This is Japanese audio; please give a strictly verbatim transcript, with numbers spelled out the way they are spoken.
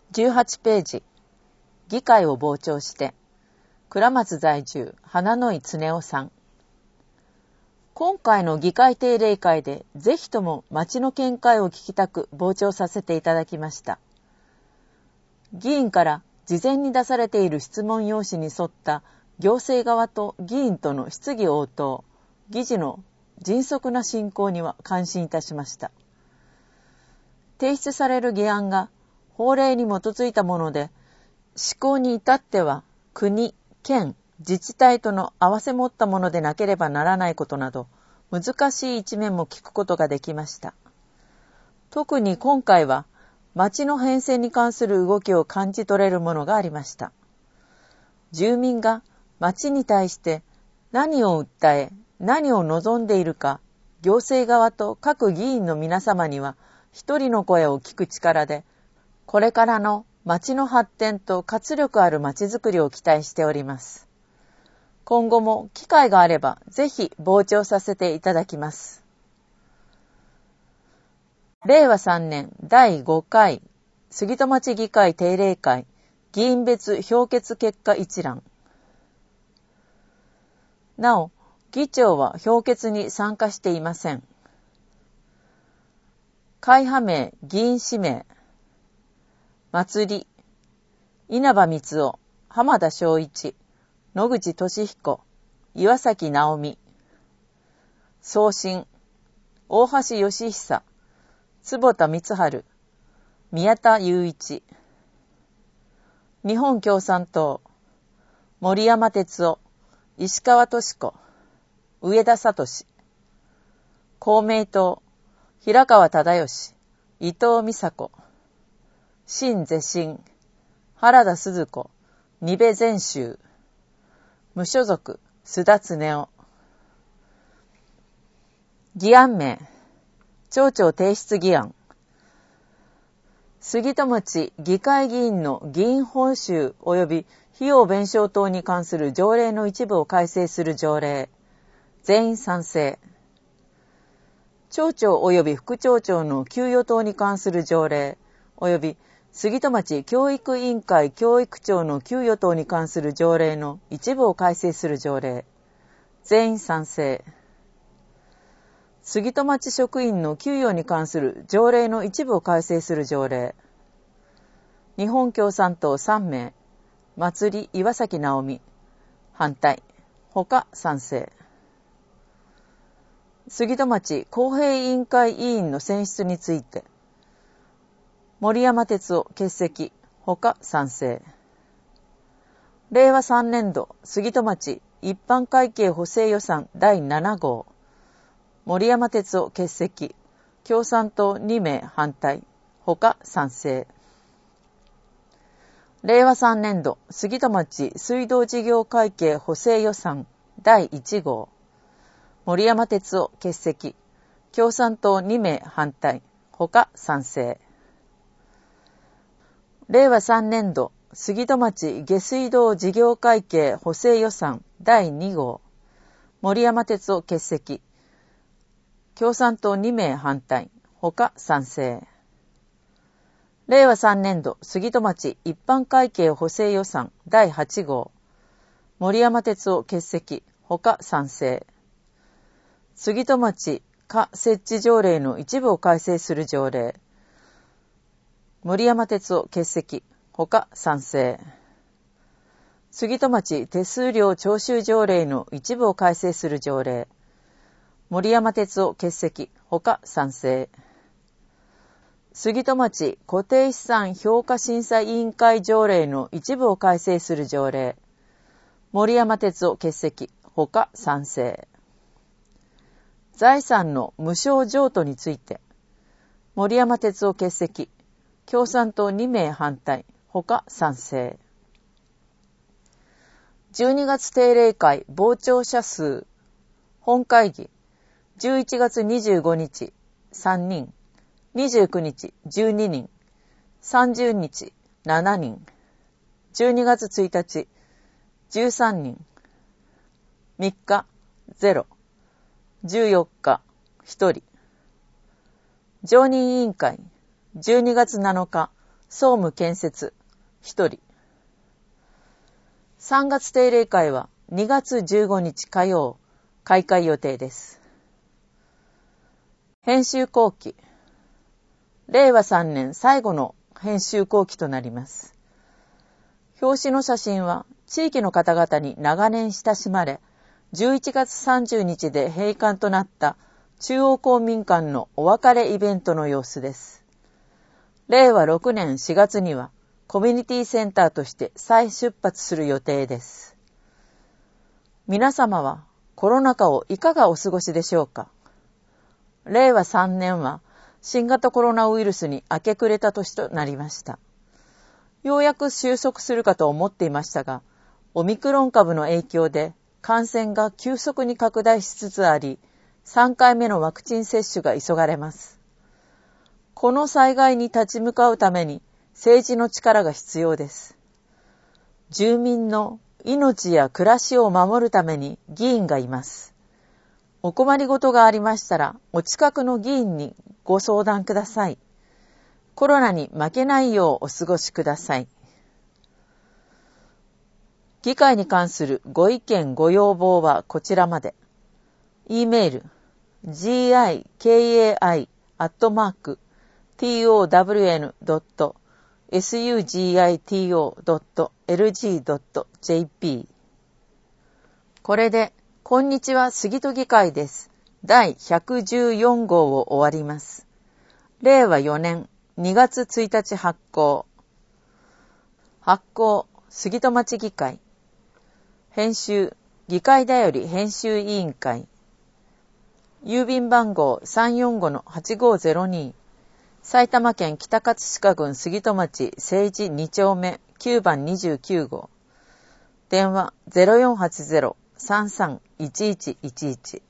じゅうはちページ、議会を傍聴して、倉松在住、花野井恒夫さん。今回の議会定例会で、ぜひとも町の見解を聞きたく傍聴させていただきました。議員から事前に出されている質問用紙に沿った行政側と議員との質疑応答、議事の迅速な進行には感心いたしました。提出される議案が法令に基づいたもので、施行に至っては国、県、自治体との合わせ持ったものでなければならないことなど、難しい一面も聞くことができました。特に今回は、町の変遷に関する動きを感じ取れるものがありました。住民が町に対して何を訴え、何を望んでいるか、行政側と各議員の皆様には一人の声を聞く力で、これからの町の発展と活力ある町づくりを期待しております。今後も機会があればぜひ傍聴させていただきます。れいわさんねんだいごかい杉戸町議会定例会議員別評決結果一覧。なお、議長は評決に参加していません。会派名、議員氏名、祭り、稲葉光雄、浜田昭一、野口俊彦、岩崎直美、送信、大橋義久、坪田光晴、宮田雄一、日本共産党、森山哲夫、石川敏子、上田聡、公明党、平川忠義、伊藤美佐子、新是新、原田鈴子、二部全集、無所属、須田恒夫。議案名、町長提出議案。杉戸町議会議員の議員報酬及び費用弁償等に関する条例の一部を改正する条例。全員賛成。町長及び副町長の給与等に関する条例及び杉戸町教育委員会教育長の給与等に関する条例の一部を改正する条例。全員賛成。杉戸町職員の給与に関する条例の一部を改正する条例。日本共産党さんめい、祭り岩崎直美、反対、他賛成。杉戸町公平委員会委員の選出について、森山哲夫欠席、他賛成。れいわさんねんど杉戸町一般会計補正予算だいななごう、森山哲夫欠席、共産党にめい反対、他賛成。れいわさんねんど杉戸町水道事業会計補正予算だいいちごう、森山哲夫欠席、共産党にめい反対、他賛成。れいわさんねんど杉戸町下水道事業会計補正予算だいにごう、森山哲夫欠席、共産党にめい反対、他賛成。れいわさんねんど杉戸町一般会計補正予算だいはちごう、森山哲夫欠席、他賛成。杉戸町課設置条例の一部を改正する条例。森山哲夫欠席、他賛成。杉戸町手数料徴収条例の一部を改正する条例。森山哲夫欠席、他賛成。杉戸町固定資産評価審査委員会条例の一部を改正する条例。森山哲夫欠席、他賛成。財産の無償譲渡について、森山哲夫欠席、共産党にめい反対、他賛成。じゅうにがつ定例会傍聴者数、本会議、じゅういちがつにじゅうごにちさんにん、にじゅうくにちじゅうににん、さんじゅうにちしちにん、じゅうにがつついたちじゅうさんにん、みっかゼロ、じゅうよっかひとり。常任委員会じゅうにがつなのか総務建設ひとり。さんがつ定例会はにがつじゅうごにち火曜開会予定です。編集後期。れいわさんねん最後の編集後期となります。表紙の写真は地域の方々に長年親しまれ、じゅういちがつさんじゅうにちで閉館となった中央公民館のお別れイベントの様子です。れいわろくねんしがつにはコミュニティセンターとして再出発する予定です。皆様はコロナ禍をいかがお過ごしでしょうか。れいわさんねんは新型コロナウイルスに明け暮れた年となりました。ようやく収束するかと思っていましたが、オミクロン株の影響で感染が急速に拡大しつつあり、さんかいめのワクチン接種が急がれます。この災害に立ち向かうために政治の力が必要です。住民の命や暮らしを守るために議員がいます。お困りごとがありましたら、お近くの議員にご相談ください。コロナに負けないようお過ごしください。議会に関するご意見ご要望はこちらまで。E メール ギカイ アットマーク トウドット スグト ドット エルジー ドット ジェーピー。 これでこんにちは杉戸議会ですだいひゃくじゅうよんごうを終わります。れいわよねんにがつついたち発行。発行杉戸町議会。編集議会だより編集委員会。郵便番号 さんよんごのはちごゼロに、埼玉県北葛飾郡杉戸町政治にちょうめきゅうばんにじゅうきゅうごう。電話 ゼロよんはちゼロ さんさんいちいちいちいち。